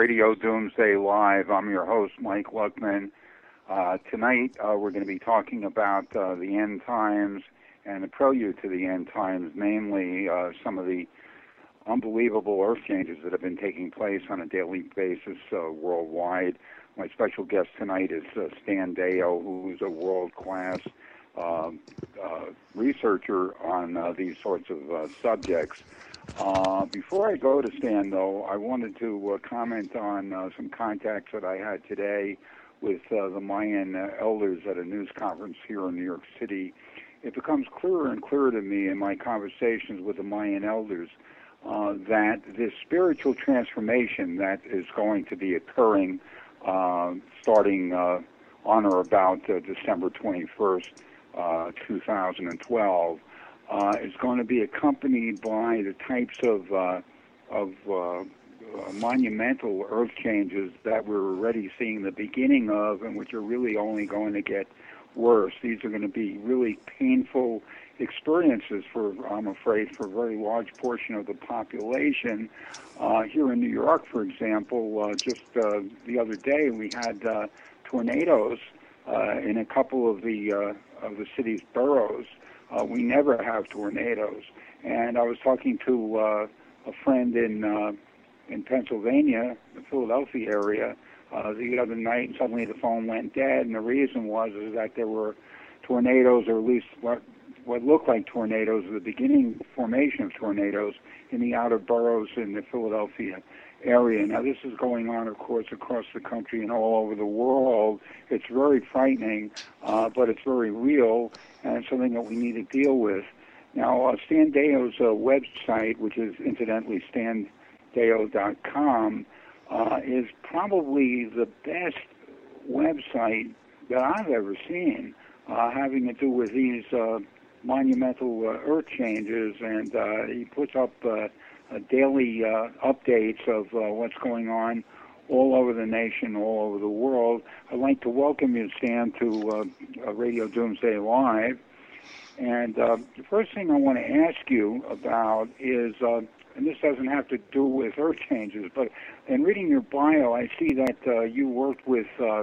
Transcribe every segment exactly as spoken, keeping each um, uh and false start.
Radio Doomsday Live. I'm your host, Mike Luckman. Uh, tonight, uh, we're going to be talking about uh, the end times and the prelude to the end times, namely uh, some of the unbelievable earth changes that have been taking place on a daily basis uh, worldwide. My special guest tonight is uh, Stan Deyo, who's a world-class uh, uh, researcher on uh, these sorts of uh, subjects. Uh, before I go to Stan, though, I wanted to uh, comment on uh, some contacts that I had today with uh, the Mayan uh, elders at a news conference here in New York City. It becomes clearer and clearer to me in my conversations with the Mayan elders uh, that this spiritual transformation that is going to be occurring uh, starting uh, on or about uh, December twenty-first, uh, two thousand twelve, uh, is going to be accompanied by the types of uh, of uh, Uh, monumental earth changes that we're already seeing the beginning of, and which are really only going to get worse. These are going to be really painful experiences for, I'm afraid, for a very large portion of the population. Uh, here in New York, for example, uh, just uh, the other day we had uh, tornadoes uh, in a couple of the uh, of the city's boroughs. Uh, we never have tornadoes, and I was talking to uh, a friend in uh, in Pennsylvania, the Philadelphia area, uh, the other night, and suddenly the phone went dead, and the reason was is that there were tornadoes, or at least what what looked like tornadoes, the beginning formation of tornadoes in the outer boroughs in the Philadelphia area. Now, this is going on, of course, across the country and all over the world. It's very frightening, uh, but it's very real, and it's something that we need to deal with. Now, uh, Stan Deyo's uh, website, which is incidentally Stan Deyo dot com, uh, is probably the best website that I've ever seen, uh, having to do with these uh, monumental uh, earth changes, and uh, he puts up uh, uh, daily uh, updates of uh, what's going on all over the nation, all over the world. I'd like to welcome you, Stan, to uh, Radio Doomsday Live. And uh, the first thing I want to ask you about is, uh, and this doesn't have to do with earth changes, but in reading your bio, I see that uh, you worked with uh,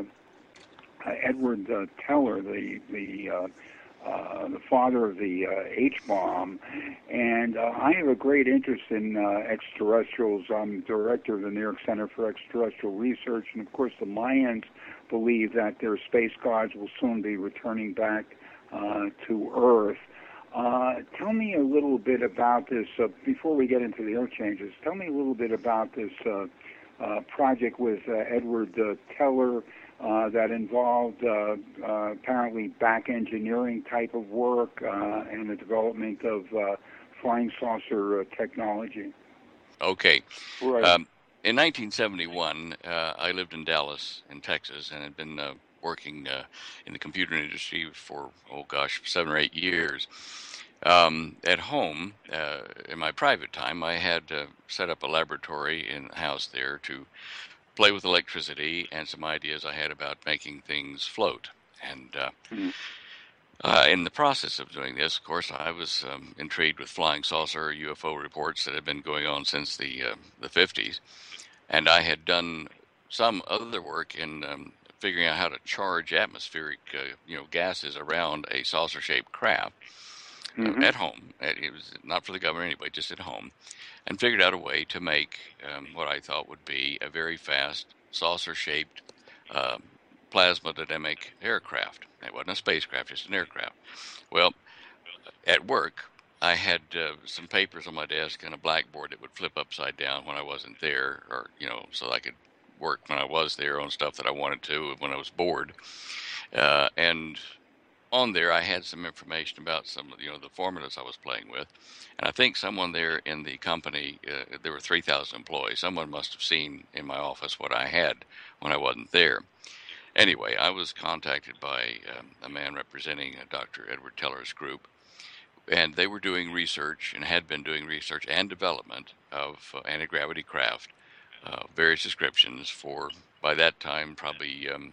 Edward uh, Teller, the the, uh, uh, the father of the uh, H-bomb, and uh, I have a great interest in uh, extraterrestrials. I'm director of the New York Center for Extraterrestrial Research, and of course the Mayans believe that their space gods will soon be returning back uh, to Earth. Uh, tell me a little bit about this, uh, before we get into the earth changes, tell me a little bit about this uh, uh, project with uh, Edward uh, Teller uh, that involved uh, uh, apparently back engineering type of work uh, and the development of uh, flying saucer uh, technology. Okay. Right. Um, in nineteen seventy-one, uh, I lived in Dallas, in Texas, and had been uh, working uh, in the computer industry for, oh gosh, seven or eight years. Um, at home, uh, in my private time, I had uh, set up a laboratory in the house there to play with electricity and some ideas I had about making things float. And uh, mm-hmm. uh, in the process of doing this, of course, I was um, intrigued with flying saucer U F O reports that had been going on since the uh, the fifties. And I had done some other work in um, figuring out how to charge atmospheric uh, you know, gases around a saucer-shaped craft. Mm-hmm. Uh, at home. It was not for the government anyway, just at home, and figured out a way to make um, what I thought would be a very fast saucer-shaped uh, plasma dynamic aircraft. It wasn't a spacecraft, just an aircraft. Well, at work, I had uh, some papers on my desk and a blackboard that would flip upside down when I wasn't there, or, you know, so I could work when I was there on stuff that I wanted to when I was bored. Uh, and on there, I had some information about some of, you know, the formulas I was playing with. And I think someone there in the company, uh, there were three thousand employees. Someone must have seen in my office what I had when I wasn't there. Anyway, I was contacted by um, a man representing uh, Doctor Edward Teller's group. And they were doing research and had been doing research and development of uh, anti-gravity craft, uh, various descriptions for, by that time, probably um,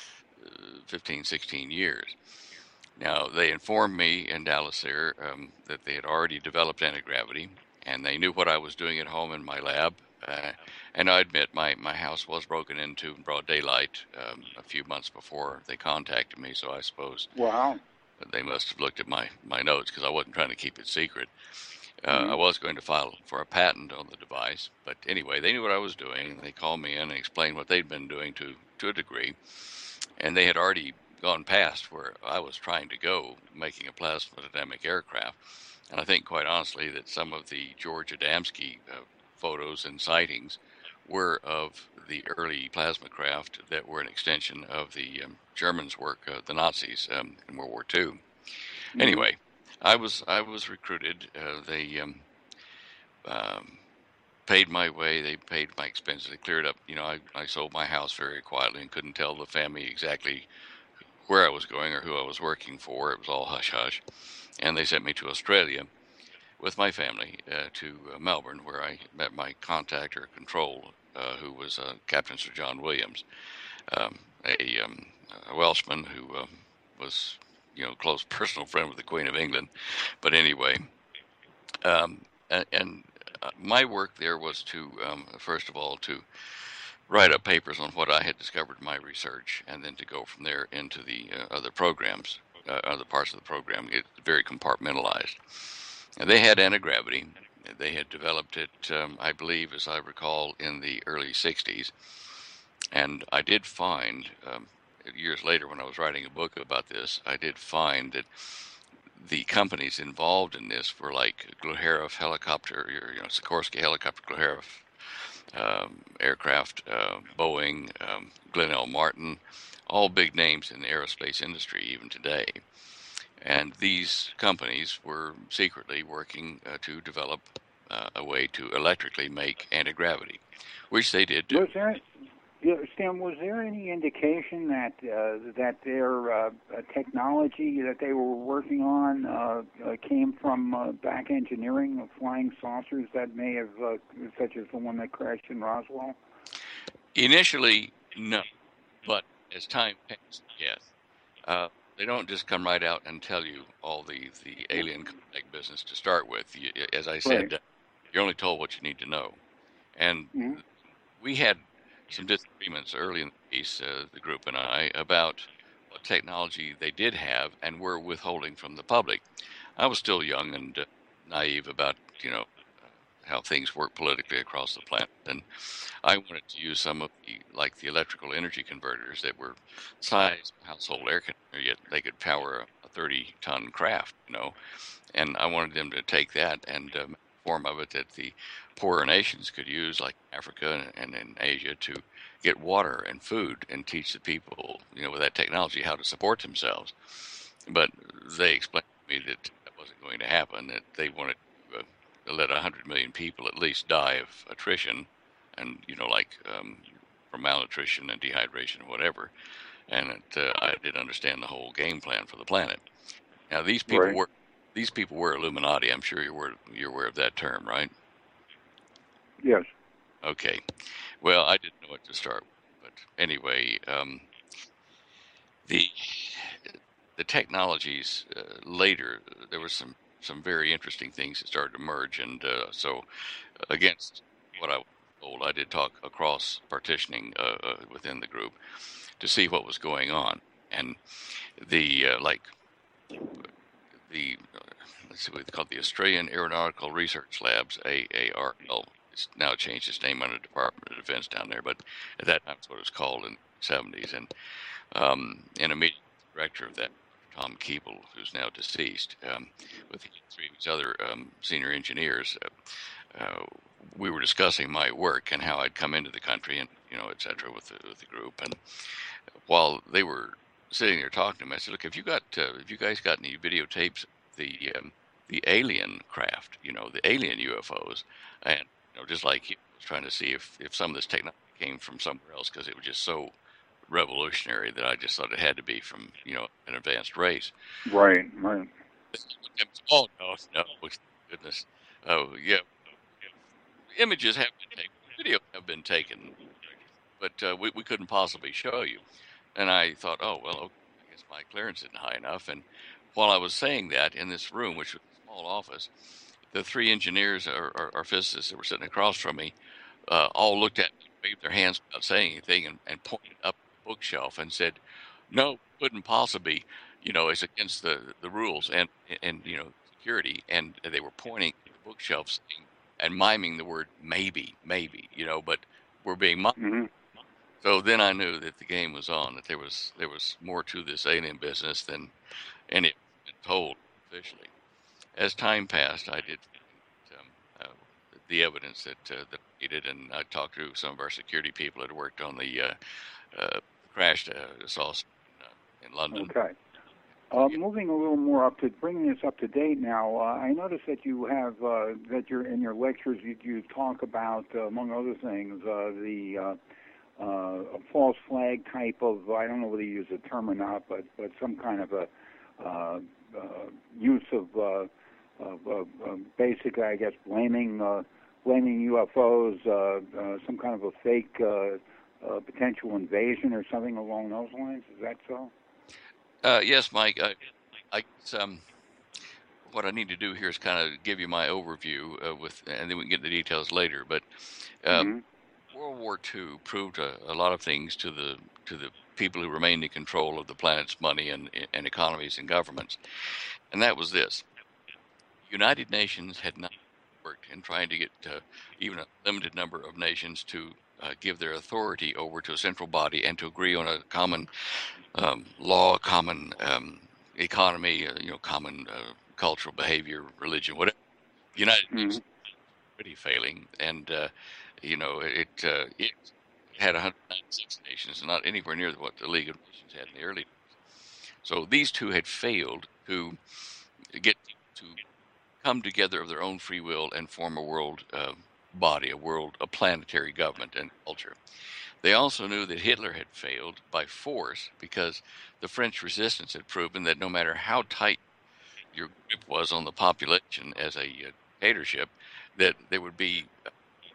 fifteen, sixteen years. Now, they informed me in Dallas there um, that they had already developed anti-gravity, and they knew what I was doing at home in my lab, Uh, and I admit my, my house was broken into in broad daylight um, a few months before they contacted me, so I suppose Wow. they must have looked at my, my notes because I wasn't trying to keep it secret. Uh, I Mm-hmm. was going to file for a patent on the device, but anyway, they knew what I was doing, and they called me in and explained what they'd been doing to, to a degree, and they had already gone past where I was trying to go, making a plasma-dynamic aircraft. And I think, quite honestly, that some of the George Adamski uh, photos and sightings were of the early plasma craft that were an extension of the um, Germans' work, uh, the Nazis um, in World War Two. Mm-hmm. Anyway, I was I was recruited. Uh, they um, um, paid my way. They paid my expenses. They cleared up. You know, I, I sold my house very quietly and couldn't tell the family exactly where I was going or who I was working for. It was all hush hush. And they sent me to Australia with my family uh, to uh, Melbourne, where I met my contact or control, uh, who was uh, Captain Sir John Williams, um, a, um, a Welshman who um, was, you know, close personal friend with the Queen of England. But anyway, um, and, and uh, my work there was to, um, first of all, to write up papers on what I had discovered in my research, and then to go from there into the uh, other programs, uh, other parts of the program. It's very compartmentalized. And they had anti-gravity. They had developed it, um, I believe, as I recall, in the early sixties. And I did find, um, years later when I was writing a book about this, I did find that the companies involved in this were like Gluharov helicopter, you know, Sikorsky helicopter, Gluharov um, aircraft, uh, Boeing, um, Glenn L. Martin, all big names in the aerospace industry even today. And these companies were secretly working uh, to develop uh, a way to electrically make anti-gravity, which they did do. Was there, yeah, Stan? Was there any indication that uh, that their uh, technology that they were working on uh, uh, came from uh, back engineering of flying saucers that may have, uh, such as the one that crashed in Roswell? Initially, no, but as time passed, yes. Uh, they don't just come right out and tell you all the, the alien contact business to start with. You, as I Right. said, you're only told what you need to know. And Mm-hmm. we had some disagreements early in the piece, uh, the group and I, about what technology they did have and were withholding from the public. I was still young and uh, naive about, you know, uh, how things work politically across the planet, and I wanted to use some of the, like the electrical energy converters that were size household air conditioner, yet they could power a thirty-ton craft, you know, and I wanted them to take that and um, form of it that the poorer nations could use, like Africa and in Asia, to get water and food and teach the people, you know, with that technology how to support themselves. But they explained to me that that wasn't going to happen, that they wanted to uh, let one hundred million people at least die of attrition and, you know, like um, from malnutrition and dehydration or whatever. And it, uh, I did understand the whole game plan for the planet. Now, these people Right. were these people were Illuminati. I'm sure you're aware, you're aware of that term, right? Yes. Okay. Well, I didn't know what to start with, but anyway, um, the the technologies uh, later, there was some some very interesting things that started to emerge, and uh, so against what I was told, I did talk across partitioning uh, uh, within the group to see what was going on, and the uh, like the uh, let's see what it's called, the Australian Aeronautical Research Labs, A A R L. It's now changed its name under Department of Defense down there, but at that time it's what it was called in the seventies. And um, in a meeting with the director of that, Tom Keeble, who's now deceased, um, with three of his other um, senior engineers, uh, uh, we were discussing my work and how I'd come into the country and, you know, et cetera, with the, with the group. And while they were sitting there talking to me, I said, "Look, have you got, uh, have you guys got any videotapes of the um, the alien craft, you know, the alien U F Os?" And you know, just like you, I was trying to see if if some of this technology came from somewhere else because it was just so revolutionary that I just thought it had to be from, you know, an advanced race. Right. Right. Oh no, no, goodness. Oh yeah, images have been taken, videos have been taken, but uh, we we couldn't possibly show you. And I thought, oh, well, okay, I guess my clearance isn't high enough. And while I was saying that in this room, which was a small office, the three engineers or, or, or physicists that were sitting across from me uh, all looked at me, waved their hands without saying anything, and, and pointed up the bookshelf and said, "No, couldn't possibly. You know, it's against the the rules and and you know security." And they were pointing at the bookshelf saying, and miming the word maybe, maybe. You know, but we're being mocked. Mm-hmm. So then I knew that the game was on. That there was there was more to this alien business than any had been told officially. As time passed, I did um, uh, the evidence that uh, that I needed, and I talked to some of our security people that worked on the uh, uh, crash uh, assault in, uh, in London. Okay. Uh, moving a little more up to bringing this up to date now, uh, I noticed that you have uh, that you're in your lectures you, you talk about, uh, among other things, uh, the uh, uh, a false flag type of, I don't know whether you use the term or not, but but some kind of a uh, uh, use of, uh, of uh, uh, basically, I guess, blaming uh, blaming U F Os, uh, uh, some kind of a fake uh, uh, potential invasion or something along those lines. Is that so? Uh, yes, Mike. I, I um, what I need to do here is kind of give you my overview uh, with, and then we can get the details later. But um, Mm-hmm. World War Two proved a, a lot of things to the to the people who remained in control of the planet's money and and economies and governments, and that was this: the United Nations had not worked in trying to get uh, even a limited number of nations to uh, give their authority over to a central body and to agree on a common um, law, common um, economy, uh, you know, common uh, cultural behavior, religion, whatever. The United Mm-hmm. Nations is pretty failing, and uh, you know, it uh, it had one hundred ninety-six nations, not anywhere near what the League of Nations had in the early days. So these two had failed to get to come together of their own free will and form a world uh, body, a world, a planetary government and culture. They also knew that Hitler had failed by force because the French resistance had proven that no matter how tight your grip was on the population as a uh, dictatorship, that there would be uh,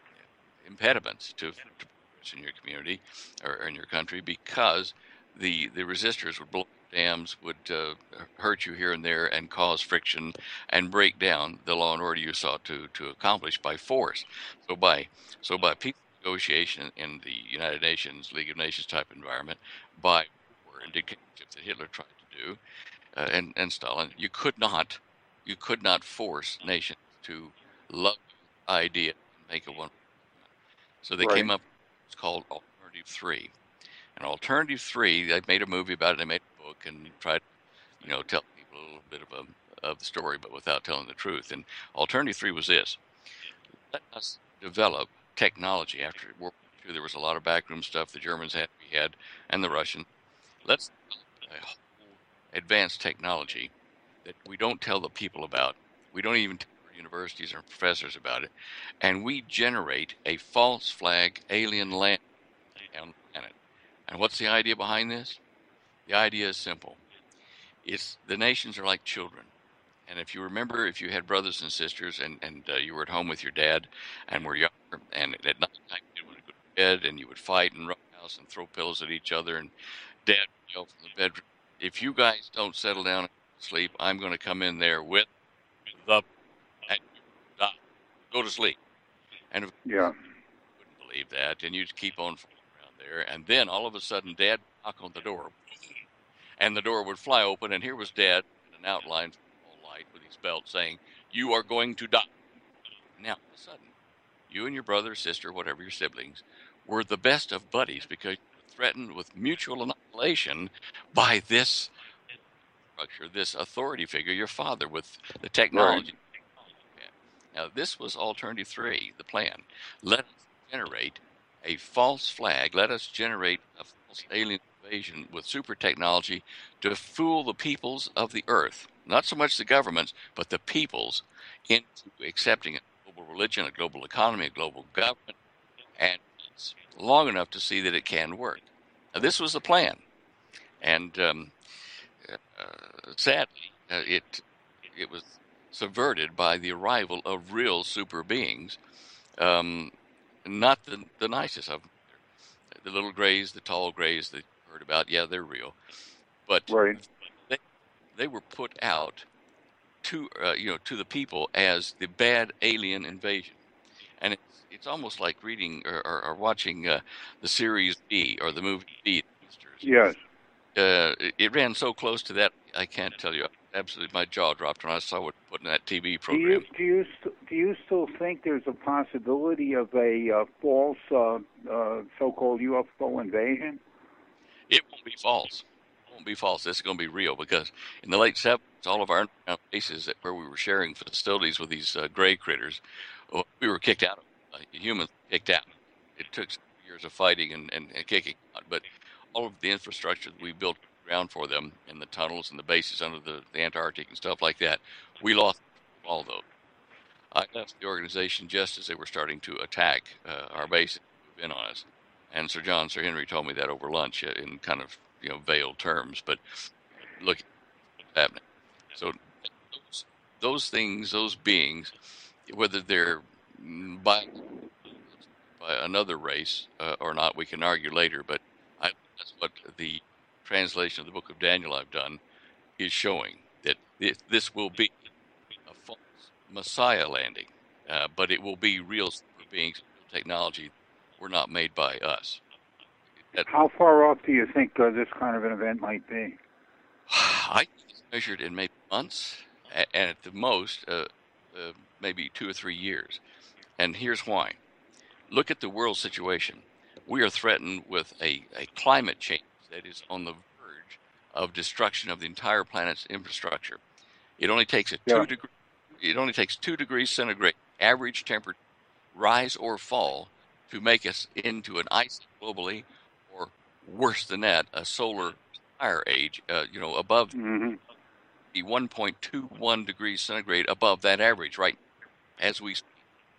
impediments to, to progress in your community or in your country because the the resistors would blow dams, would uh, hurt you here and there and cause friction and break down the law and order you sought to to accomplish by force. So by so by peace negotiation in the United Nations, League of Nations type environment, by war and dictatorship that Hitler tried to do, uh, and and Stalin, you could not you could not force nations to love the idea and make it one. So they Right. came up with what's called Alternative Three. And Alternative Three, they made a movie about it. They made a book and tried, you know, tell people a little bit of a, of the story, but without telling the truth. And Alternative Three was this: let us develop technology. After World War Two, there was a lot of backroom stuff the Germans had, we had, and the Russians. Let's develop a whole advanced technology that we don't tell the people about. We don't even tell our universities or professors about it. And we generate a false flag alien land on the planet. And what's the idea behind this? The idea is simple. It's the nations are like children. And if you remember, if you had brothers and sisters and, and uh, you were at home with your dad and were younger, and at night time you would go to bed and you would fight and roughhouse and throw pillows at each other, and dad would yell from the bedroom, if you guys don't settle down and sleep, I'm going to come in there with the and you die. Go to sleep. And Yeah. you wouldn't believe that, and you'd keep on fooling around there, and then all of a sudden dad would knock on the door, and the door would fly open, and here was dad in an outline all light with his belt saying, you are going to die. Now, all of a sudden, you and your brother, sister, whatever your siblings, were the best of buddies because you were threatened with mutual annihilation by this structure, this authority figure, your father, with the technology. Right. Now, this was Alternative Three, the plan. Let us generate a false flag. Let us generate a false alien invasion with super technology to fool the peoples of the earth. Not so much the governments, but the peoples into accepting a global religion, a global economy, a global government, and it's long enough to see that it can work. Now, this was the plan. And um, uh, sadly, uh, it it was subverted by the arrival of real super beings, um, not the the nicest of them. The little grays, the tall grays that you heard about, yeah, they're real, but Right. they they were put out to uh, you know to the people as the bad alien invasion, and it's it's almost like reading or, or, or watching uh, the series B or the movie B. Yes. Uh, it, it ran so close to that, I can't tell you. Absolutely, my jaw dropped when I saw what put in that T V Do you program. do you st- do you still think there's a possibility of a uh, false uh, uh, so-called U F O invasion? It won't be false. It won't be false. This is going to be real because in the late seventies, all of our underground bases that where we were sharing facilities with these uh, gray critters, oh, we were kicked out of. Uh, humans kicked out. It took years of fighting and, and, and kicking out, but all of the infrastructure that we built ground for them and the tunnels and the bases under the, the Antarctic and stuff like that, we lost all those. I left the organization just as they were starting to attack uh, our base and move in on us. And Sir John, Sir Henry told me that over lunch in kind of you know veiled terms. But look at what's happening. So those, those things, those beings, whether they're by by another race uh, or not, we can argue later. But I, that's what the translation of the Book of Daniel I've done is showing, that it, this will be a false Messiah landing, uh, but it will be real super beings, real technology. Were not made by us. That, How far off do you think uh, this kind of an event might be? I think it's measured in maybe months, and at the most, uh, uh, maybe two or three years. And here's why. Look at the world situation. We are threatened with a, a climate change that is on the verge of destruction of the entire planet's infrastructure. It only takes a Yeah. two degree, it only takes two degrees centigrade average temperature rise or fall to make us into an ice globally, or worse than that, a solar fire age. Uh, you know, above Mm-hmm. the one point two one degrees centigrade above that average, right as we speak.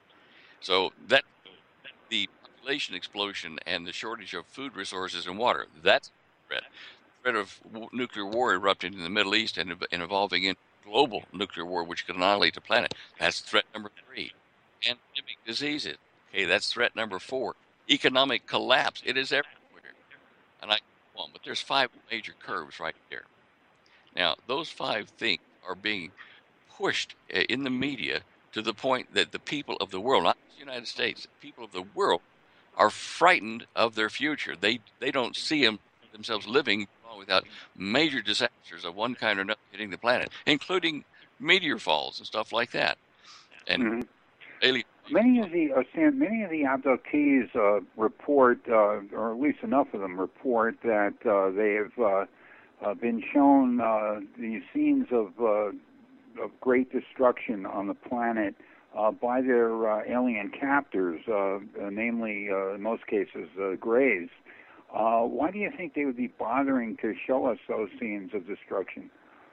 So that the population explosion and the shortage of food resources and water, that's a threat. The threat of w- nuclear war erupting in the Middle East and, and evolving in global nuclear war, which could annihilate the planet. That's threat number three. Pandemic diseases. Okay, that's threat number four. Economic collapse. It is everywhere. And I go on, but there's five major curves right there. Now, those five things are being pushed uh, in the media to the point that the people of the world, not the United States, the people of the world are frightened of their future. They they don't see them, themselves living without major disasters of one kind or another hitting the planet, including meteor falls and stuff like that. And Mm-hmm. alien. Many of the uh, Stan, many of the abductees uh, report, uh, or at least enough of them report, that uh, they have uh, uh, been shown uh, these scenes of uh, of great destruction on the planet uh, by their uh, alien captors, uh, uh, namely, uh, in most cases, uh, Greys. Uh, why do you think they would be bothering to show us those scenes of destruction?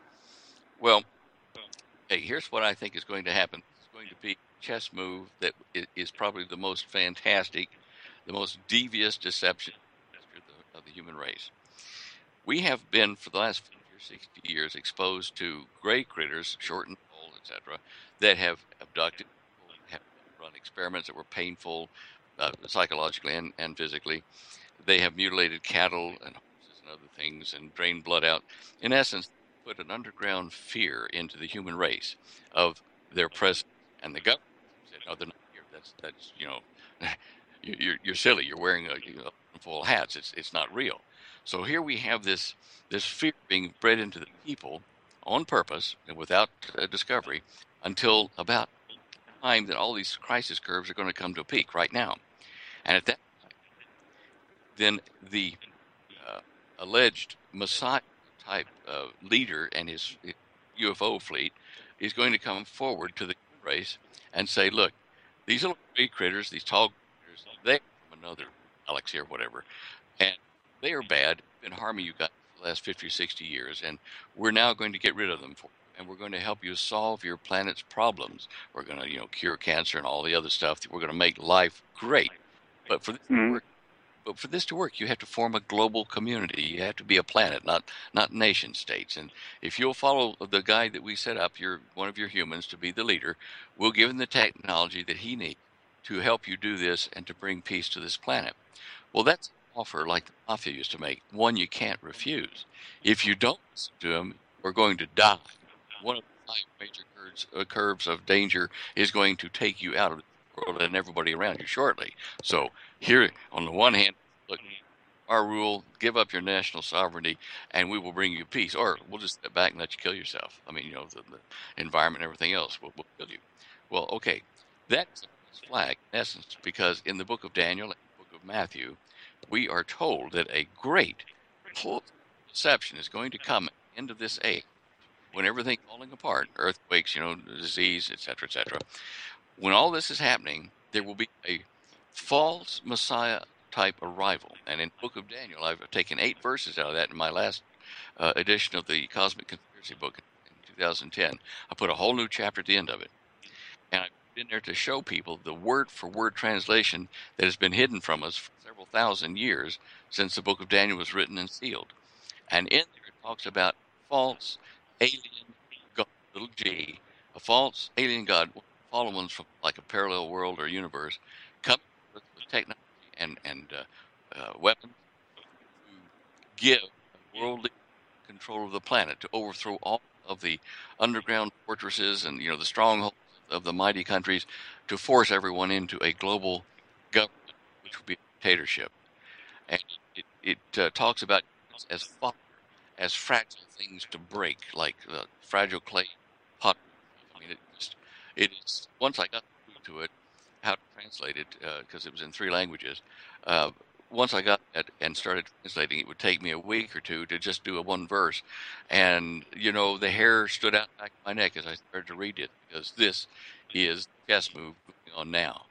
Well, hey, here's what I think is going to happen. It's going to be a chess move that is probably the most fantastic, the most devious deception of the, of the human race. We have been, for the last fifty or sixty years, exposed to gray critters, short and tall, et cetera, that have abducted people, have run experiments that were painful, uh, psychologically and, and physically. They have mutilated cattle and horses and other things and drained blood out. In essence, put an underground fear into the human race of their presence. And the government said, "No, they're not here. That's that's you know, you're you're silly. You're wearing a, you know, full hats. It's it's not real." So here we have this this fear being bred into the people on purpose and without uh, discovery until about the time that all these crisis curves are going to come to a peak right now. And at that then the uh, alleged Messiah type uh, leader and his U F O fleet is going to come forward to the race and say, "Look, these little gray critters, these tall critters, they're from another galaxy or whatever, and they are bad, been harming you guys for the last fifty or sixty years, and we're now going to get rid of them for you, and we're going to help you solve your planet's problems. We're going to, you know, cure cancer and all the other stuff. We're going to make life great. But for this to Mm-hmm. work, but for this to work, you have to form a global community. You have to be a planet, not not nation states. And if you'll follow the guide that we set up, you're one of your humans to be the leader. We'll give him the technology that he needs to help you do this and to bring peace to this planet." Well, that's an offer like the mafia used to make, one you can't refuse. If you don't listen to him, we're going to die. One of the five major curves, uh, curves of danger is going to take you out of it. world and everybody around you shortly. So here, on the one hand, look, our rule, give up your national sovereignty, and we will bring you peace. Or we'll just step back and let you kill yourself. I mean, you know, the, the environment and everything else will, will kill you. Well, okay, that's a false flag, in essence, because in the book of Daniel and the book of Matthew, we are told that a great total deception is going to come at the end of this age, when everything's falling apart, earthquakes, you know, disease, et cetera, et cetera. When all this is happening, there will be a false Messiah type arrival. And in the book of Daniel, I've taken eight verses out of that in my last uh, edition of the Cosmic Conspiracy book in two thousand ten. I put a whole new chapter at the end of it. And I put in there to show people the word-for-word translation that has been hidden from us for several thousand years since the book of Daniel was written and sealed. And in there it talks about false alien God, little g, a false alien God, fallen ones from like a parallel world or universe, coming with, with technology and, and uh, uh, weapons to give worldly control of the planet, to overthrow all of the underground fortresses and, you know, the strongholds of the mighty countries, to force everyone into a global government, which would be a dictatorship. And it, it uh, talks about as far as fragile things to break, like uh, fragile clay pot. I mean, it just, it is, once I got through to it, how to translate it, because uh, it was in three languages, uh, once I got it and started translating, it would take me a week or two to just do a one verse. And, you know, the hair stood out back of my neck as I started to read it, because this is the chess move going on now.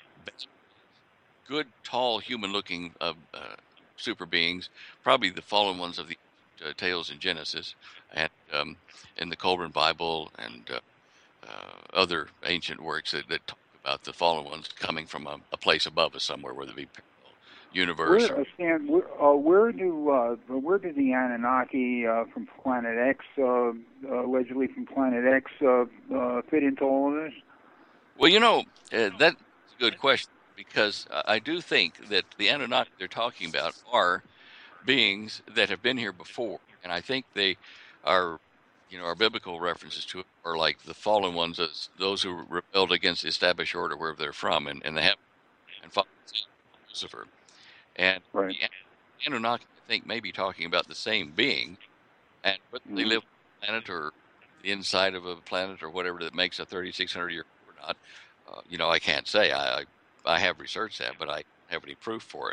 Good, tall, human-looking uh, uh, super beings, probably the fallen ones of the uh, tales in Genesis and um, in the Colburn Bible and uh, uh, other ancient works that, that talk about the fallen ones coming from a, a place above us somewhere, whether it be parallel universe. Where, Or, uh, Stan, where, uh, where do uh, where do the Anunnaki uh, from Planet X, uh, uh, allegedly from Planet X, uh, uh, fit into all of this? well, you know, uh, that's a good question, because I do think that the Anunnaki they're talking about are beings that have been here before, and I think they are, you know, our biblical references to it are like the fallen ones, as those who rebelled against the established order wherever they're from, and, and they have and followed Lucifer. And Right. the Anunnaki, I think, may be talking about the same being, and whether mm-hmm. they live on a planet or the inside of a planet or whatever that makes a thirty-six hundred year or not, uh, you know, I can't say. I, I I have researched that, but I don't have any proof for it.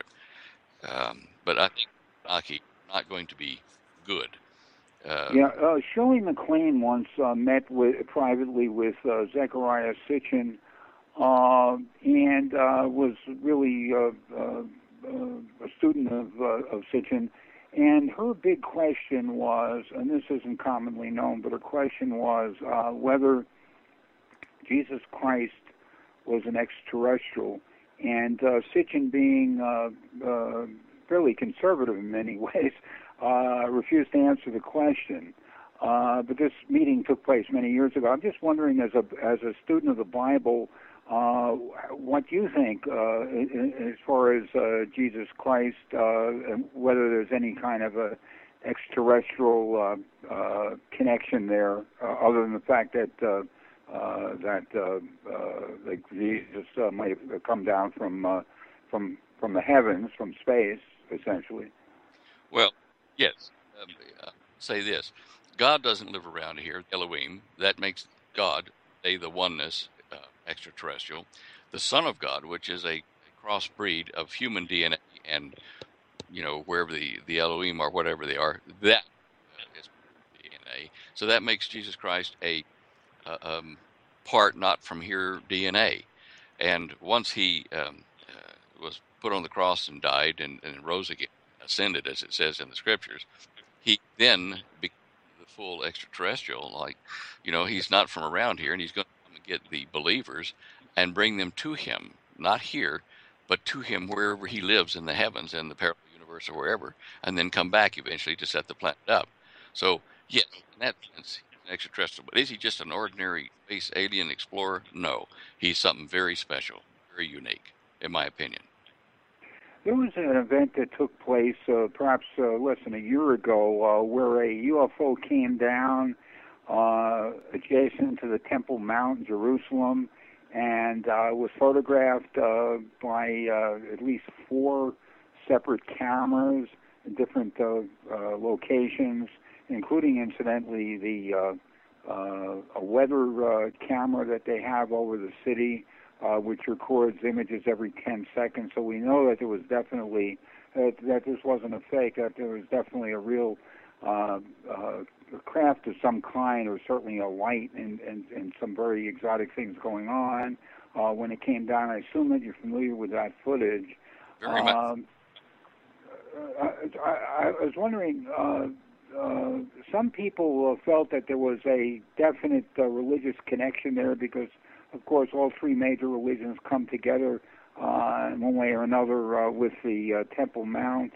Um, but I think Anunnaki are not going to be good. Uh, yeah, uh, Shirley MacLaine once uh, met with, privately with uh, Zecharia Sitchin, uh, and uh, was really uh, uh, uh, a student of, uh, of Sitchin. And her big question was, and this isn't commonly known, but her question was uh, whether Jesus Christ was an extraterrestrial. And uh, Sitchin, being uh, uh, fairly conservative in many ways, uh, refused to answer the question. Uh, but this meeting took place many years ago. I'm just wondering, as a as a student of the Bible, uh, what you think uh, as far as uh, Jesus Christ, uh, and whether there's any kind of a extraterrestrial uh, uh, connection there, uh, other than the fact that uh, uh, that uh, uh, like Jesus uh, might have come down from uh, from from the heavens, from space, essentially. Well, yes. Um, uh, say this: God doesn't live around here. Elohim. That makes God a the oneness. Uh, extraterrestrial. The Son of God, which is a, a crossbreed of human D N A and, you know, wherever the, the Elohim are, whatever they are, that uh, is D N A. So that makes Jesus Christ a uh, um, part not from here D N A. And once he um, uh, was put on the cross and died and, and rose again, ascended, as it says in the scriptures, he then became the full extraterrestrial. Like, you know, he's not from around here, and he's going to get the believers and bring them to him, not here, but to him wherever he lives in the heavens and the parallel universe or wherever, and then come back eventually to set the planet up. So, yes, in that sense, he's an extraterrestrial. But is he just an ordinary space alien explorer? No. He's something very special, very unique, in my opinion. There was an event that took place uh, perhaps uh, less than a year ago uh, where a U F O came down Uh, adjacent to the Temple Mount in Jerusalem, and uh, was photographed uh, by uh, at least four separate cameras in different uh, uh, locations, including, incidentally, the uh, uh, a weather uh, camera that they have over the city, uh, which records images every ten seconds. So we know that there was definitely, uh, that this wasn't a fake, that there was definitely a real uh, uh, craft of some kind, or certainly a light and, and, and some very exotic things going on uh, when it came down. I assume that you're familiar with that footage. Very much. Um, I, I, I was wondering, uh, uh, some people uh, felt that there was a definite uh, religious connection there because, of course, all three major religions come together uh, in one way or another uh, with the uh, Temple Mount,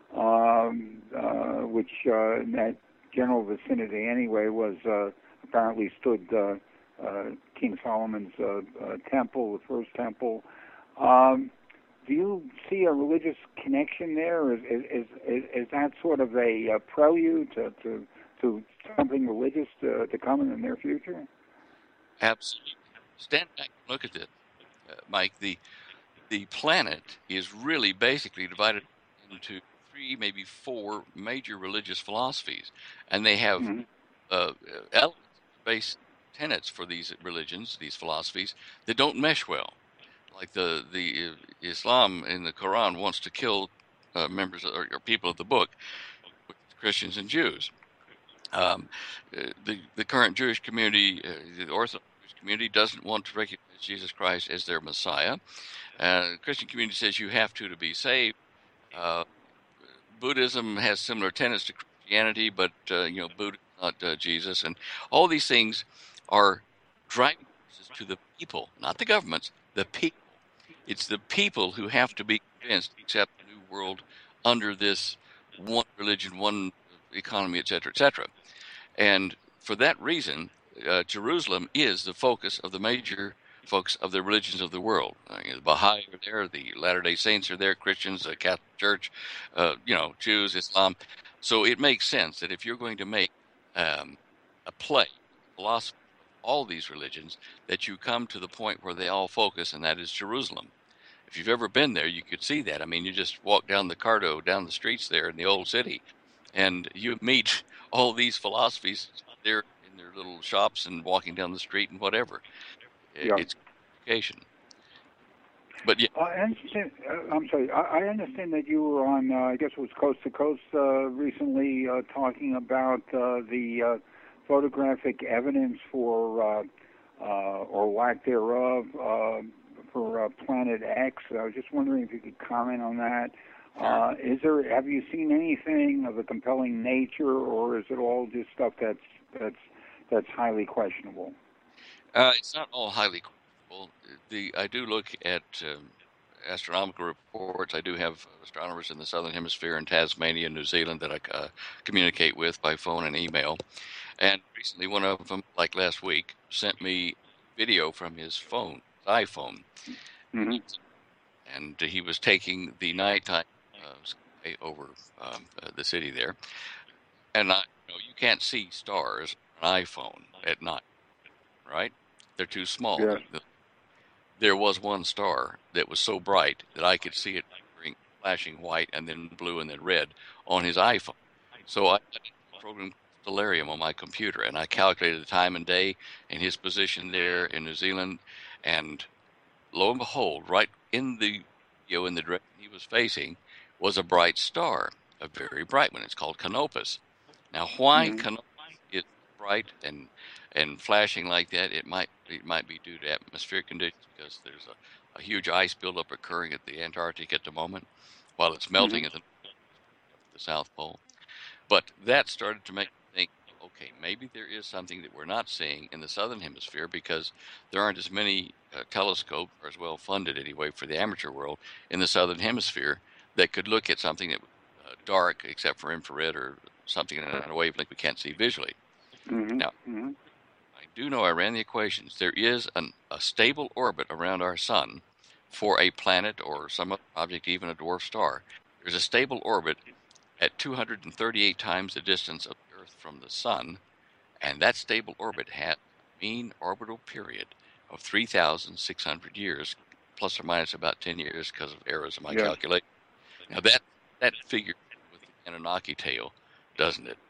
um, uh, which uh, in that general vicinity anyway was uh, apparently stood uh, uh, King Solomon's uh, uh, temple, the first temple. Um, Do you see a religious connection there? Is is is, is that sort of a, a prelude to, to to something religious to, to come in the near future? Absolutely. Stand back and look at this, uh, Mike. The the planet is really basically divided into three, maybe four major religious philosophies, and they have Mm-hmm. uh, elements, base tenets for these religions, these philosophies that don't mesh well. Like the the uh, Islam in the Quran wants to kill uh, members of, or, or people of the book, which is Christians and Jews. Um, uh, the the current Jewish community, uh, the Orthodox Jewish community, doesn't want to recognize Jesus Christ as their Messiah. Uh, the Christian community says you have to to be saved. Uh, Buddhism has similar tenets to Christianity, but uh, you know, Buddha is not uh, Jesus, and all these things are driving forces to the people, not the governments, the people. It's the people who have to be convinced to accept the new world under this one religion, one economy, et cetera, et cetera. And for that reason, uh, Jerusalem is the focus of the major focus of the religions of the world. Uh, you know, the Baha'i are there, the Latter-day Saints are there, Christians, the Catholic Church, uh, you know, Jews, Islam. So it makes sense that if you're going to make um, a play, philosophy, all these religions, that you come to the point where they all focus, and that is Jerusalem. If you've ever been there, you could see that. I mean, you just walk down the Cardo, down the streets there in the old city, and you meet all these philosophies there in their little shops and walking down the street and whatever. Yeah. It's education. But yeah, I understand. Uh, I'm sorry. I, I understand that you were on, uh, I guess it was Coast to Coast uh, recently, uh, talking about uh, the uh, photographic evidence for, uh, uh, or lack thereof, uh, for uh, Planet X. I was just wondering if you could comment on that. Uh, is there? Have you seen anything of a compelling nature, or is it all just stuff that's that's that's highly questionable? uh, it's not all highly questionable. The I do look at um, astronomical reports. I do have astronomers in the southern hemisphere in Tasmania, New Zealand, that I uh, communicate with by phone and email. And recently, one of them, like last week, sent me video from his phone, his iPhone, Mm-hmm. and he was taking the nighttime uh, sky over um, uh, the city there. And I, you know, you can't see stars on an iPhone at night, right? They're too small. Yes. The, the, there was one star that was so bright that I could see it flashing white and then blue and then red on his iPhone. So I programmed Stellarium on my computer, and I calculated the time and day and his position there in New Zealand, and lo and behold, right in the you know in the direction he was facing was a bright star, a very bright one. It's called Canopus. Now, why Mm-hmm. Canopus is bright and and flashing like that? It might it might be due to atmospheric conditions, because there's a, a huge ice buildup occurring at the Antarctic at the moment, while it's melting Mm-hmm. at the, the South Pole. But that started to make me think, okay, maybe there is something that we're not seeing in the southern hemisphere, because there aren't as many uh, telescopes, or as well funded anyway, for the amateur world in the southern hemisphere that could look at something that was uh, dark, except for infrared or something in a wavelength we can't see visually. Mm-hmm. Now, Mm-hmm. I do know, I ran the equations. There is an, a stable orbit around our sun for a planet or some other object, even a dwarf star. There's a stable orbit at two hundred thirty-eight times the distance of the Earth from the sun, and that stable orbit has a mean orbital period of three thousand six hundred years, plus or minus about ten years because of errors in my Yes. calculation. Now that that figure with the Anunnaki tale, doesn't it?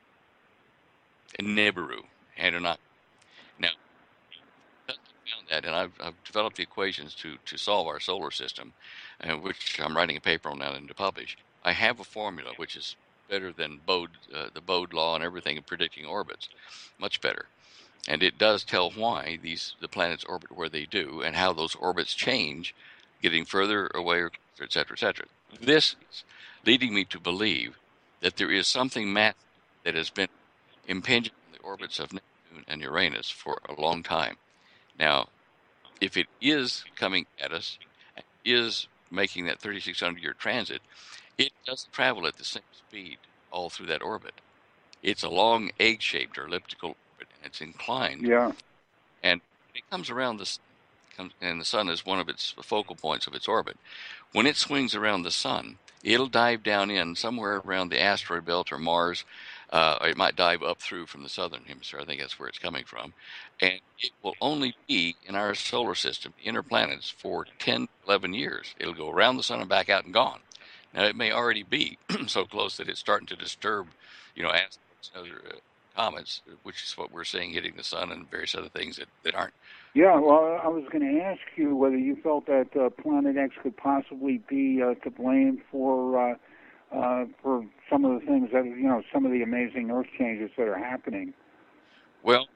And Nibiru, Anunnaki. Now, because I found that, and I've, I've developed the equations to, to solve our solar system, uh, which I'm writing a paper on now and to publish. I have a formula which is better than Bode, uh, the Bode law and everything in predicting orbits, much better. And it does tell why these the planets orbit where they do and how those orbits change, getting further away, et cetera, et cetera. This is leading me to believe that there is something massive that has been impinging on the orbits of Neptune and Uranus for a long time. Now, if it is coming at us, is making that thirty-six hundred year transit, it doesn't travel at the same speed all through that orbit. It's a long egg-shaped or elliptical orbit, and it's inclined. Yeah. And it comes around the sun, and the sun is one of its focal points of its orbit. When it swings around the sun, it'll dive down in somewhere around the asteroid belt or Mars. Uh, or it might dive up through from the southern hemisphere. I think that's where it's coming from. And it will only be in our solar system, inner planets, for ten, eleven years. It'll go around the sun and back out and gone. Now, it may already be so close that it's starting to disturb, you know, asteroids and other uh, comets, which is what we're seeing hitting the sun and various other things that, that aren't. Yeah, well, I was going to ask you whether you felt that uh, Planet X could possibly be uh, to blame for uh, uh, for some of the things that, you know, some of the amazing Earth changes that are happening. Well,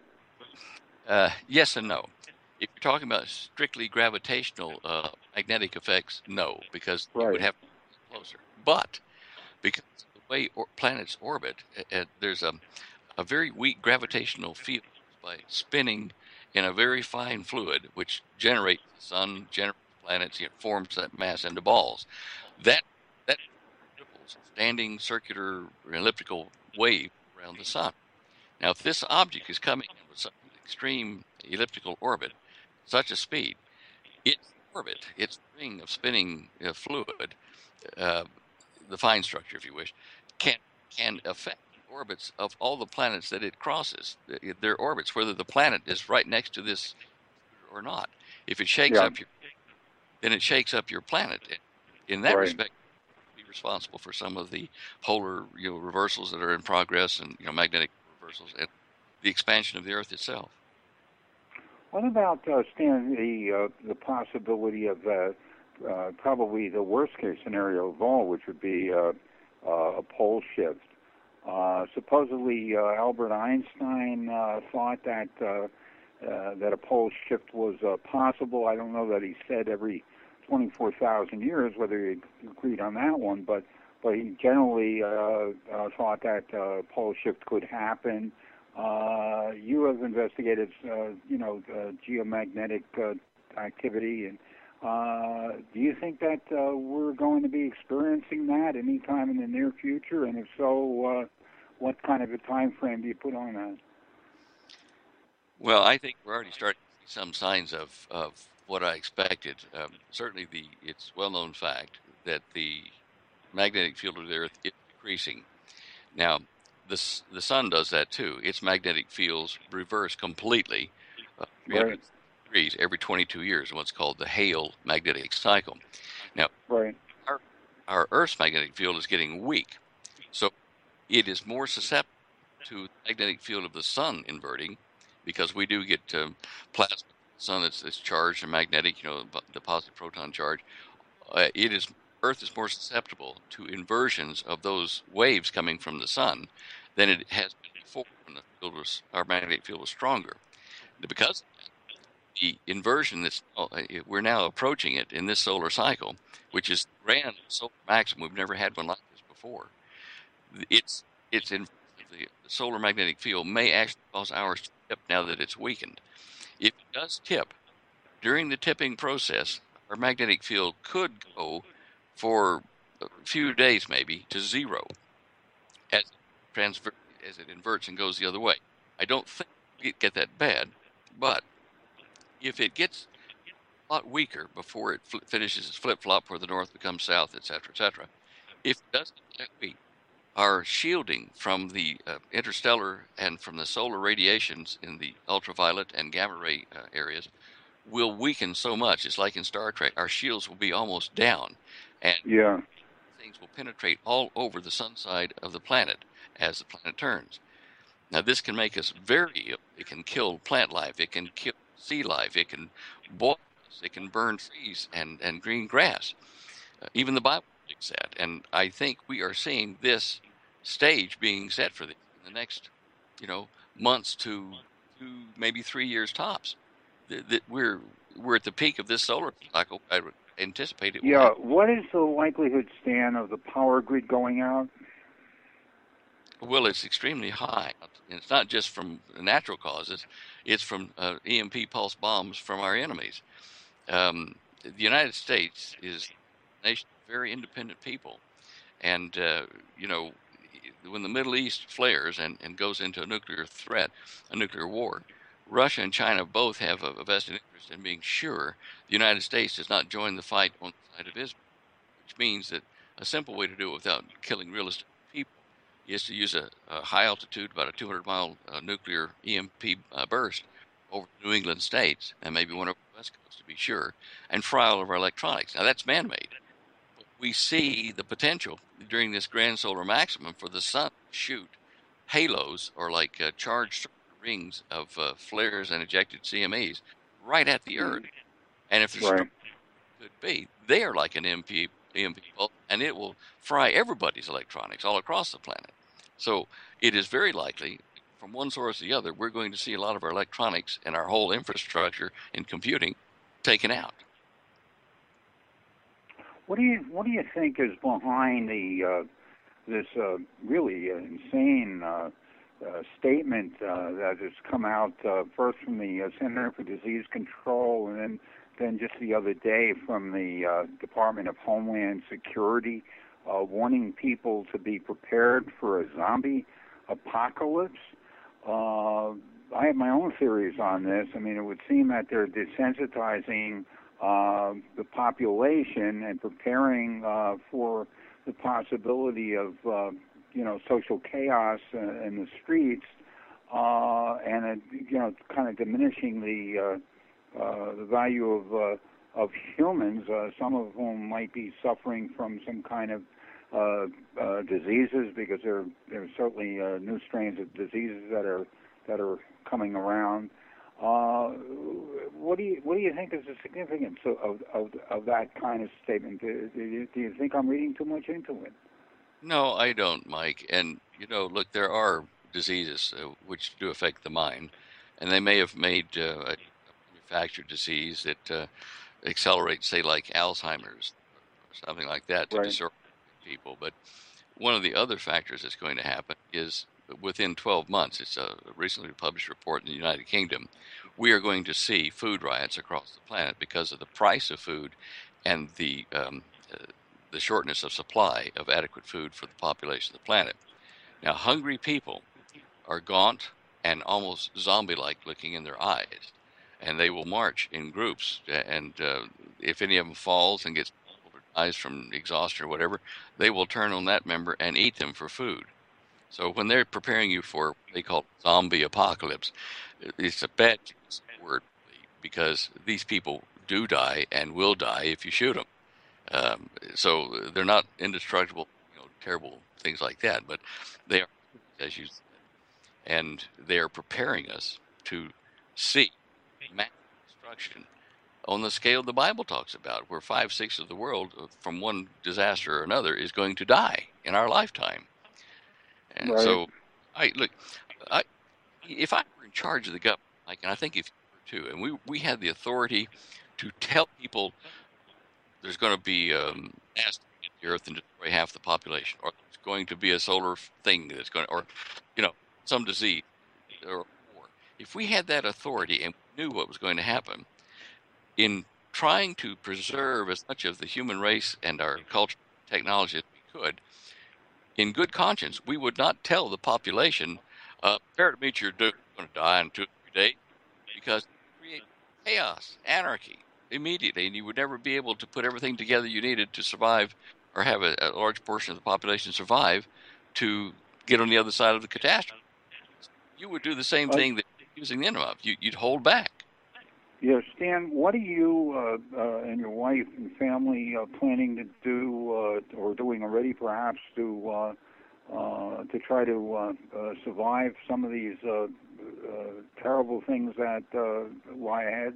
uh, yes and no. If you're talking about strictly gravitational uh, magnetic effects, no, because Right. you would have to be closer. But because of the way or planets orbit, uh, there's a, a very weak gravitational field by spinning in a very fine fluid, which generates the sun, generates planets, it forms that mass into balls. That that standing circular elliptical wave around the sun. Now, if this object is coming in with such an extreme elliptical orbit, such a speed, its orbit, its ring of spinning uh, fluid, uh, the fine structure, if you wish, can can affect the orbits of all the planets that it crosses. Their orbits, whether the planet is right next to this or not. If it shakes Yeah. up your, then it shakes up your planet. In that Right. respect, be responsible for some of the polar, you know, reversals that are in progress, and, you know, magnetic reversals, and the expansion of the Earth itself. What about, uh, Stan, the uh, the possibility of uh, uh, probably the worst case scenario of all, which would be uh, uh, a pole shift? Uh, supposedly, uh, Albert Einstein uh, thought that uh, uh, that a pole shift was uh, possible. I don't know that he said every twenty-four thousand years, whether he agreed on that one, but but he generally uh, uh, thought that uh, pole shift could happen. Uh, you have investigated, uh, you know, uh, geomagnetic uh, activity, and uh, do you think that uh, we're going to be experiencing that anytime in the near future? And if so, uh, what kind of a time frame do you put on that? Well, I think we're already starting to see some signs of, of what I expected. Um, certainly, the it's well-known fact that the magnetic field of the Earth is decreasing. Now, the the sun does that too. Its magnetic fields reverse completely, uh, three hundred Right. degrees every twenty-two years, in what's called the Hale magnetic cycle. Now, Right. our our Earth's magnetic field is getting weak, so it is more susceptible to the magnetic field of the sun inverting, because we do get um, plasma from the sun that's, that's charged and magnetic, you know, the positive proton charge. Uh, it is Earth is more susceptible to inversions of those waves coming from the sun than it has been before when the field was, our magnetic field was stronger. Because the inversion that's uh, we're now approaching it in this solar cycle, which is grand solar maximum. We've never had one like this before. It's it's in the, the solar magnetic field may actually cause ours to tip now that it's weakened. If it does tip, during the tipping process, our magnetic field could go for a few days maybe to zero as it, transfer, as it inverts and goes the other way. I don't think it get that bad, but if it gets a lot weaker before it fl- finishes its flip-flop where the north becomes south, et cetera, et cetera, if it doesn't get that weak, our shielding from the uh, interstellar and from the solar radiations in the ultraviolet and gamma ray uh, areas will weaken so much. It's like in Star Trek, our shields will be almost down, and Yeah. things will penetrate all over the sun side of the planet as the planet turns. Now, this can make us very ill. It can kill plant life. It can kill sea life. It can boil us. It can burn trees and, and green grass. Uh, even the Bible predicts that. And I think we are seeing this stage being set for this in the next, you know, months to two, maybe three years tops. That we're we're at the peak of this solar cycle. I would anticipate it will Yeah. happen. What is the likelihood, Stan, of the power grid going out? Well, it's extremely high. And it's not just from natural causes; it's from uh, E M P pulse bombs from our enemies. Um, the United States is a nation of very independent people, and uh, you know, when the Middle East flares and, and goes into a nuclear threat, a nuclear war, Russia and China both have a, a vested interest in being sure the United States does not join the fight on the side of Israel, which means that a simple way to do it without killing realistic people is to use a, a high altitude, about a two hundred mile uh, nuclear E M P uh, burst over the New England states and maybe one over the West Coast to be sure, and fry all of our electronics. Now that's man-made. We see the potential during this grand solar maximum for the sun to shoot halos, or like uh, charged rings of uh, flares and ejected C M Es right at the Earth. And if they're Right. strong, could be, they are like an E M P, E M P pulse, and it will fry everybody's electronics all across the planet. So it is very likely, from one source to the other, we're going to see a lot of our electronics and our whole infrastructure in computing taken out. What do you What do you think is behind the uh, this uh, really uh, insane uh, uh, statement uh, that has come out uh, first from the uh, Center for Disease Control, and then then just the other day from the uh, Department of Homeland Security, uh, warning people to be prepared for a zombie apocalypse? Uh, I have my own theories on this. I mean, it would seem that they're desensitizing uh, the population and preparing uh, for the possibility of, uh, you know, social chaos uh, in the streets, uh, and uh, you know, kind of diminishing the uh, uh, the value of uh, of humans, uh, some of whom might be suffering from some kind of uh, uh, diseases, because there there are certainly uh, new strains of diseases that are that are coming around. Uh, what do you what do you think is the significance of of, of that kind of statement? Do, do, you, do you think I'm reading too much into it? No, I don't, Mike. And, you know, look, there are diseases uh, which do affect the mind, and they may have made uh, a manufactured disease that uh, accelerates, say, like Alzheimer's or something like that to Right. disorient people. But one of the other factors that's going to happen is within twelve months, it's a recently published report in the United Kingdom, we are going to see food riots across the planet because of the price of food and the um, uh, the shortness of supply of adequate food for the population of the planet. Now, hungry people are gaunt and almost zombie-like looking in their eyes, and they will march in groups. And uh, if any of them falls and gets or dies from exhaustion or whatever, they will turn on that member and eat them for food. So when they're preparing you for what they call zombie apocalypse, it's a bad word, because these people do die and will die if you shoot them. Um, so they're not indestructible, you know, terrible things like that, but they are, as you said, and they are preparing us to see mass destruction on the scale the Bible talks about, where five sixths of the world from one disaster or another is going to die in our lifetime. And Right. so, I look, I if I were in charge of the government, like, and I think if you were too, and we we had the authority to tell people there's going to be um, mass to hit the Earth and destroy half the population, or there's going to be a solar thing that's going to, or you know, some disease or war. If we had that authority and knew what was going to happen, in trying to preserve as much of the human race and our culture and technology as we could, in good conscience, we would not tell the population, uh, prepare to meet your doom, you're going to die in two or three days, because it would create chaos, anarchy immediately, and you would never be able to put everything together you needed to survive, or have a, a large portion of the population survive to get on the other side of the catastrophe. You would do the same Uh, thing that you're accusing them of. You, you'd hold back. Yeah, Stan, what are you uh, uh, and your wife and family uh, planning to do, uh, or doing already, perhaps, to uh, uh, to try to uh, uh, survive some of these uh, uh, terrible things that uh, lie ahead?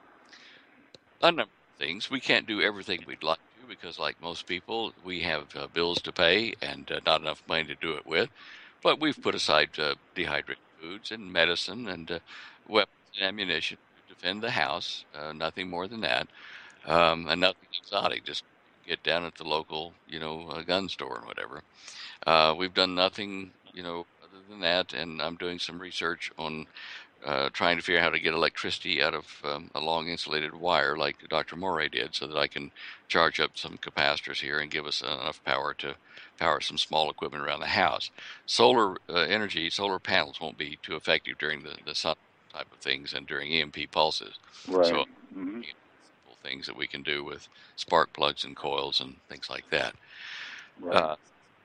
A number of things. We can't do everything we'd like to because, like most people, we have uh, bills to pay and uh, not enough money to do it with. But we've put aside uh, dehydrated foods and medicine and uh, weapons and ammunition to defend the house. Uh, nothing more than that, um, and nothing exotic. Just get down at the local, you know, uh, gun store and whatever. Uh, we've done nothing, you know, other than that. And I'm doing some research on uh, trying to figure out how to get electricity out of um, a long insulated wire like Doctor Moray did, so that I can charge up some capacitors here and give us enough power to power some small equipment around the house. Solar uh, energy, solar panels won't be too effective during the, the sun type of things and during E M P pulses. Right. So Mm-hmm. simple things that we can do with spark plugs and coils and things like that. Right. Uh,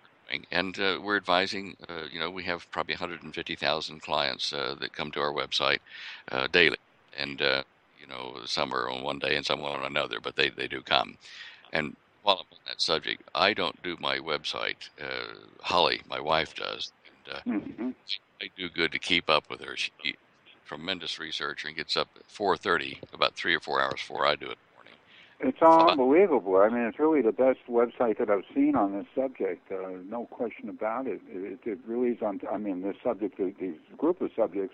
And uh, we're advising, uh, you know, we have probably one hundred fifty thousand clients uh, that come to our website uh, daily. And, uh, you know, some are on one day and some on another, but they, they do come. And while I'm on that subject, I don't do my website. Uh, Holly, my wife, does. And uh, Mm-hmm. I do good to keep up with her. She's a tremendous researcher and gets up at four thirty, about three or four hours before I do it in the morning. It's So, unbelievable. I mean, it's really the best website that I've seen on this subject. Uh, no question about it. It, it really is on. I mean, this subject, these group of subjects,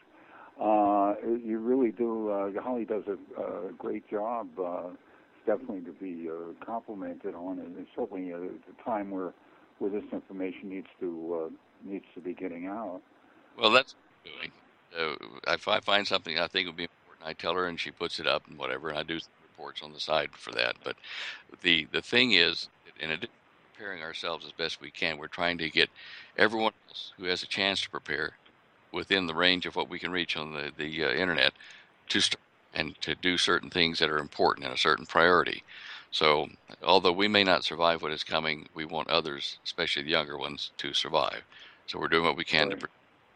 uh, you really do. Uh, Holly does a, a great job. Uh, it's definitely to be uh, complimented on, and it's certainly at a time where where this information needs to uh, needs to be getting out. well, that's what I'm doing. Uh, if I find something I think would be important, I tell her, and she puts it up and whatever, and I do some reports on the side for that. But the the thing is, in addition to preparing ourselves as best we can, we're trying to get everyone else who has a chance to prepare within the range of what we can reach on the the uh, internet to start and to do certain things that are important and a certain priority. So, although we may not survive what is coming, we want others, especially the younger ones, to survive. So we're doing what we can to. Right.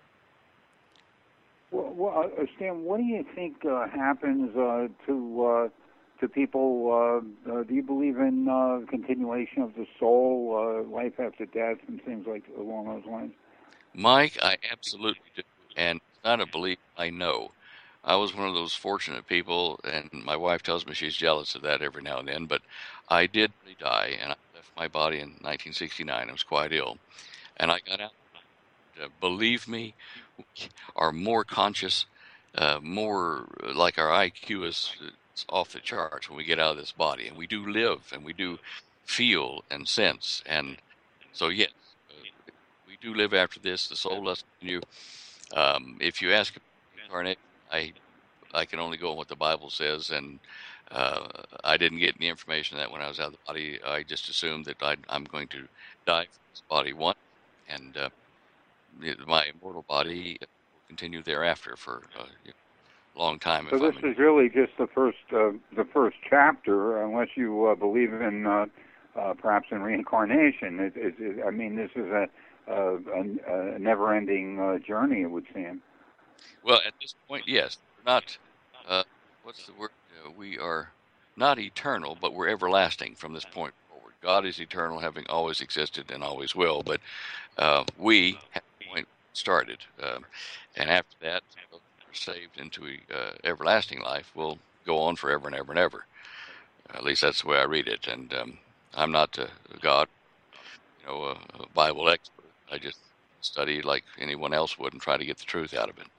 Well, well uh, Stan, what do you think uh, happens uh, to uh, to people? Uh, uh, do you believe in uh, continuation of the soul, uh, life after death, and things like along those lines? Mike, I absolutely do. And it's not a belief, I know. I was one of those fortunate people, and my wife tells me she's jealous of that every now and then, but I did really die, and I left my body in nineteen sixty-nine. I was quite ill, and I got out. Uh, believe me, we are more conscious, uh, more uh, like our I Q is, is off the charts when we get out of this body, and we do live, and we do feel and sense. And so, yes, uh, we do live after this. The soul does continue. Um, if you ask about incarnation, I I can only go on what the Bible says, and uh, I didn't get any information on that when I was out of the body. I just assumed that I'd, I'm going to die from this body once, and uh, it- my immortal body will continue thereafter for uh, a long time. So If this I'm in, is really just the first uh, the first chapter, unless you uh, believe in uh, uh, perhaps in reincarnation. It, it, it, I mean, this is a, a, a, a never-ending uh, journey, it would seem. well, at this point, yes, we're not. Uh, what's the word? Uh, we are not eternal, but we're everlasting from this point forward. God is eternal, having always existed and always will. But uh, we have a point started, um, and after that, those who are saved into uh, everlasting life will go on forever and ever and ever. At least that's the way I read it. And um, I'm not uh, God, you know, a, a Bible expert. I just study like anyone else would and try to get the truth out of it.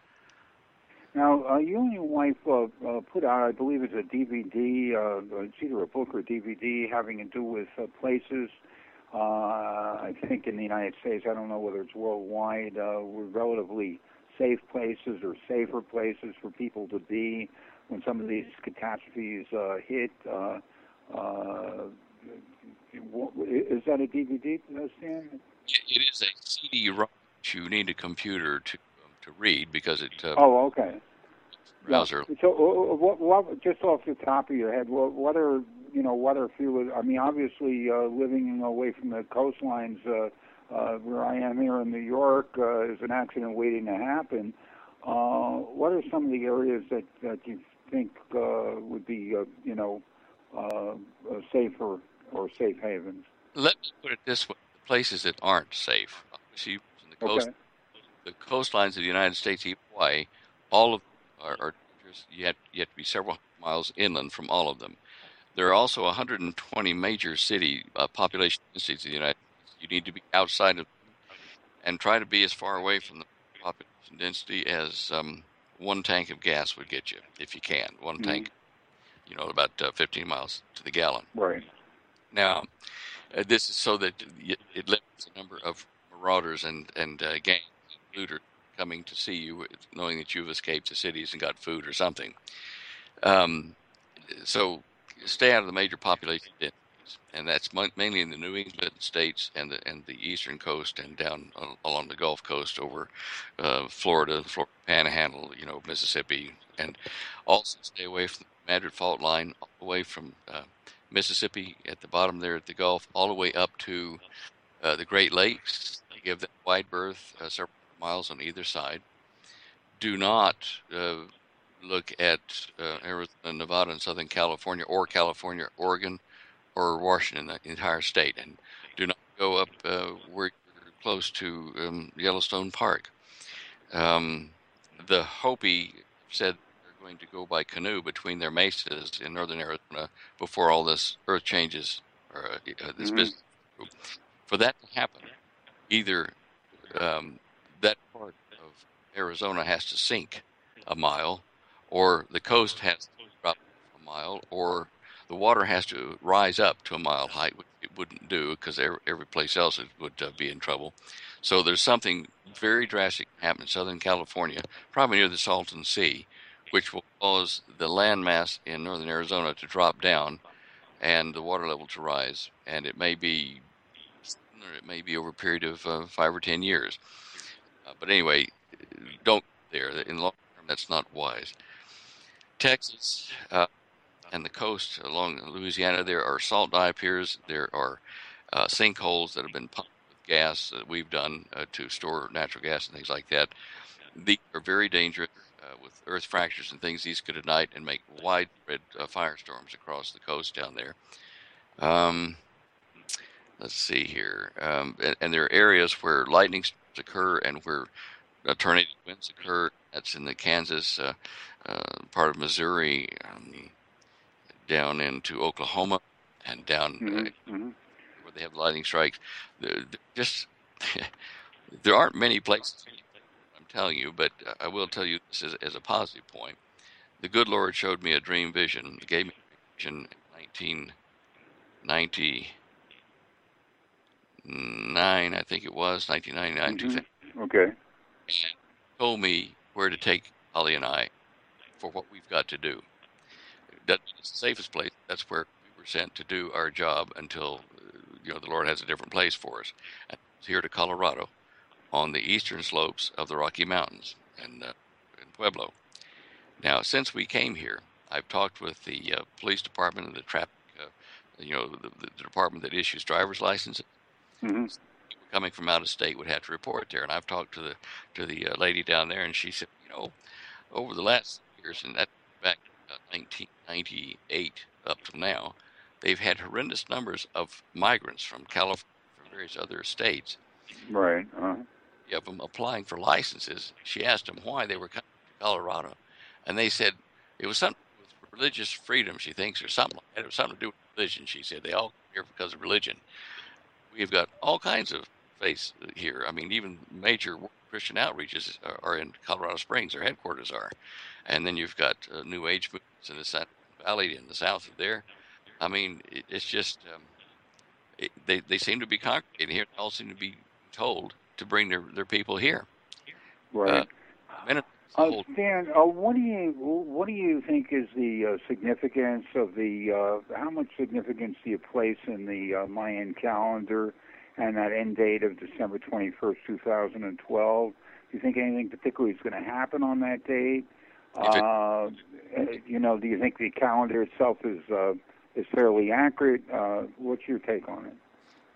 Now, uh, you and your wife uh, uh, put out, I believe it's a D V D, uh, it's either a book or D V D, having to do with uh, places, uh, I think in the United States, I don't know whether it's worldwide, uh, were relatively safe places or safer places for people to be when some of these catastrophes uh, hit. Uh, uh, is that a D V D, Stan? It is a C D-ROM that you need a computer to um, to read because it uh, Oh, okay. Yeah. browser. So, uh, what, what, just off the top of your head, what, what are you know what are a few? I mean, obviously, uh, living away from the coastlines uh, uh, where I am here in New York, uh, is an accident waiting to happen. Uh, what are some of the areas that, that you think uh, would be, uh, you know, uh, uh, safer or safe havens? Let me put it this way: the places that aren't safe, obviously, in the coast, Okay. the coastlines of the United States, even Hawaii, all of them are, are dangerous. You have, you have to be several miles inland from all of them. There are also one hundred twenty major city uh, population cities in the United States. You need to be outside of them and try to be as far away from the population density as um, one tank of gas would get you, if you can. One Mm-hmm. tank, you know, about uh, fifteen miles to the gallon. Right. Now, uh, this is so that it, it limits the number of marauders and and uh, gangs and looters coming to see you, knowing that you've escaped the cities and got food or something. Um, so stay out of the major population densities, and that's mainly in the New England states and the and the eastern coast and down along the Gulf Coast over uh, Florida, Florida Panhandle, you know, Mississippi, and also stay away from the Madrid Fault Line, all the way from uh, Mississippi at the bottom there at the Gulf, all the way up to uh, the Great Lakes. They give them wide berth, uh, several miles on either side. Do not uh, look at uh, Arizona, Nevada, and Southern California, or California, Oregon, or Washington, the entire state. And do not go up uh, where you're close to um, Yellowstone Park. Um, the Hopi said they're going to go by canoe between their mesas in northern Arizona before all this earth changes, or uh, this Mm-hmm. business. For that to happen, either um, that part of Arizona has to sink a mile, or the coast has to drop a mile, or the water has to rise up to a mile height, which it wouldn't do because every, every place else it would uh, be in trouble. So there's something very drastic happening in Southern California, probably near the Salton Sea, which will cause the landmass in northern Arizona to drop down and the water level to rise. And it may be, or it may be over a period of uh, five or ten years. Uh, but anyway, don't go there. In the long term, that's not wise. Texas uh, and the coast along Louisiana, there are salt dye piers. There are uh, sinkholes that have been pumped with gas that we've done uh, to store natural gas and things like that. These are very dangerous uh, with earth fractures and things. These could ignite and make widespread uh, firestorms across the coast down there. Um, let's see here. Um, and, and there are areas where lightning storms occur and where uh, tornado winds occur. That's in the Kansas uh, uh, part of Missouri, um, down into Oklahoma, and down uh, Mm-hmm. Mm-hmm. where they have lightning strikes. They're, they're just there aren't many places, I'm telling you, but I will tell you this as, as a positive point. The good Lord showed me a dream vision, gave me a vision in nineteen ninety-nine, I think it was, nineteen ninety-nine, Mm-hmm. two thousand. Okay. And told me where to take Holly and I for what we've got to do. That's the safest place. That's where we were sent to do our job until, you know, the Lord has a different place for us. And it's here to Colorado, on the eastern slopes of the Rocky Mountains, and uh, in Pueblo. Now, since we came here, I've talked with the uh, police department and the traffic, uh, you know, the, the department that issues driver's licenses. Mm-hmm. People coming from out of state would have to report there, and I've talked to the to the uh, lady down there, and she said, you know, over the last years, and that back uh, nineteen ninety-eight up till now, they've had horrendous numbers of migrants from California, from various other states. Right. Uh-huh. Of them applying for licenses. She asked them why they were coming to Colorado, and they said it was something with religious freedom, she thinks, or something like that. It was something to do with religion, she said. They all come here because of religion. We've got all kinds of faiths here. I mean, even major Christian outreaches are in Colorado Springs, their headquarters are. And then you've got uh, New Age movements in the San Valley in the south of there. I mean, it, it's just, um, it, they, they seem to be congregating here. They all seem to be told to bring their, their people here. Right. Uh, uh, Stan, uh, what do you what do you think is the uh, significance of the uh, how much significance do you place in the uh, Mayan calendar and that end date of December twenty-first, two thousand twelve? Do you think anything particularly is going to happen on that date? Uh, you know, do you think the calendar itself is uh, is fairly accurate? Uh, what's your take on it?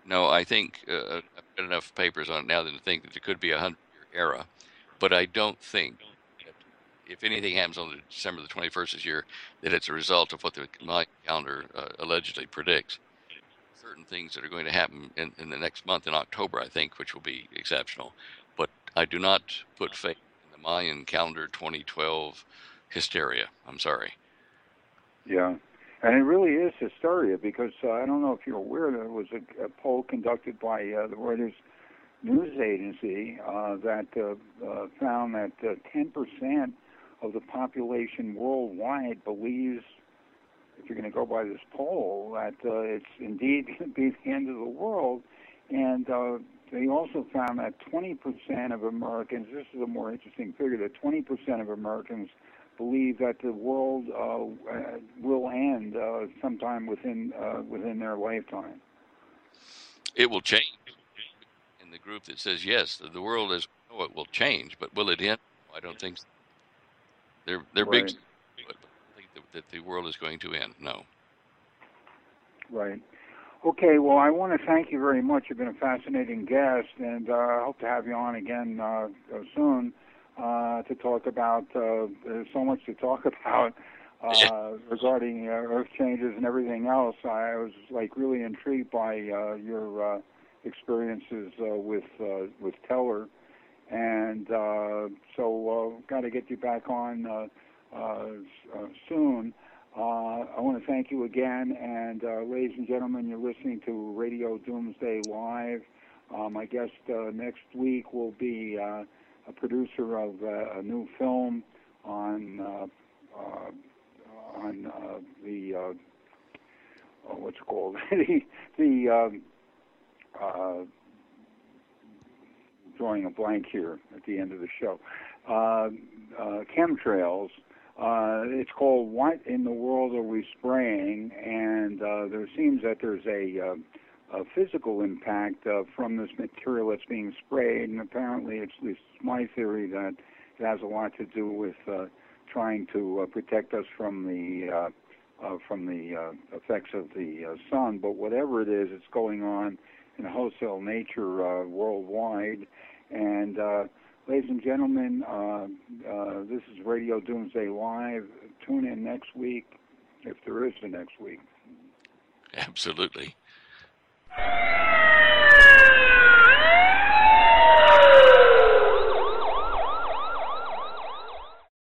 No, I think uh, I've got enough papers on it now to think that there could be a hundred-year era, but I don't think that if anything happens on the December the twenty-first this year, that it's a result of what the Mayan calendar uh, allegedly predicts. Certain things that are going to happen in, in the next month in October, I think, which will be exceptional. But I do not put faith in the Mayan calendar twenty twelve hysteria. I'm sorry. Yeah, and it really is hysteria because uh, I don't know if you're aware there was a, a poll conducted by uh, the Reuters news agency uh, that uh, uh, found that uh, ten percent of the population worldwide believes, if you're going to go by this poll, that uh, it's indeed going to be the end of the world. And uh, they also found that twenty percent of Americans, this is a more interesting figure, that twenty percent of Americans believe that the world uh, will end uh, sometime within uh, within their lifetime. It will change. In the group that says yes, the world as we know it will change, but will it end? I don't think so. They're they're big, Right. but I think that, that the world is going to end. No. Right. Okay, well, I want to thank you very much. You've been a fascinating guest, and uh, I hope to have you on again uh, soon uh, to talk about, uh, there's so much to talk about uh, regarding uh, earth changes and everything else. I was, like, really intrigued by uh, your uh, experiences uh, with uh, with Teller, and uh, so uh, got to get you back on uh, uh, uh, soon. Uh, I want to thank you again, and uh, ladies and gentlemen, you're listening to Radio Doomsday Live. Uh, my guest uh, next week will be uh, a producer of uh, a new film on uh, uh, on uh, the uh, oh, what's it called the the um, uh, drawing a blank here at the end of the show. Uh, uh, chemtrails. Uh, it's called What in the World Are We Spraying? And uh, there seems that there's a, uh, a physical impact uh, from this material that's being sprayed, and apparently it's, it's my theory that it has a lot to do with uh, trying to uh, protect us from the uh, uh, from the uh, effects of the uh, sun. But whatever it is, it's going on in a wholesale nature uh, worldwide, and uh, ladies and gentlemen, uh, uh, this is Radio Doomsday Live. Tune in next week, if there is a next week. Absolutely.